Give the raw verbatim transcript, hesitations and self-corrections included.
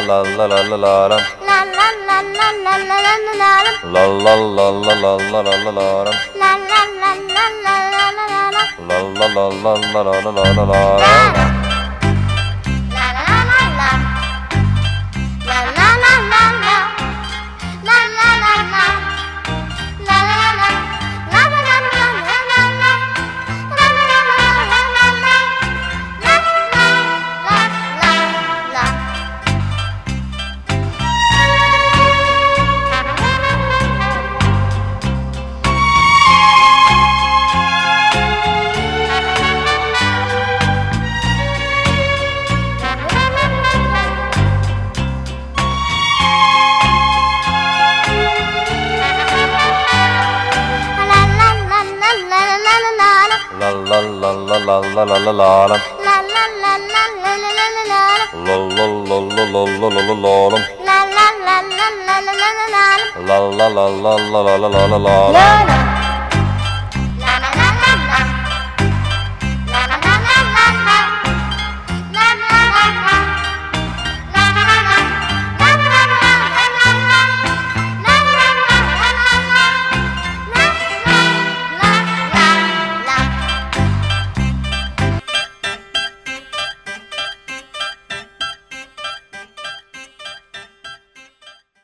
la la la la lam. La la la la la la la la la lam. La la la la la la la la la lam. La la la la la la la la lam. La la la la la la la la la la La lam. la. La la la la. La la la la la. La la la la. La la la la. La la la la la la la. La la la la la la la. La la la la la. La la la la la la la la la lam. La la la la la la la la la. La la la la la la la la la lam. La la la la la la la la la. La la la la la la la la la la La lam. la.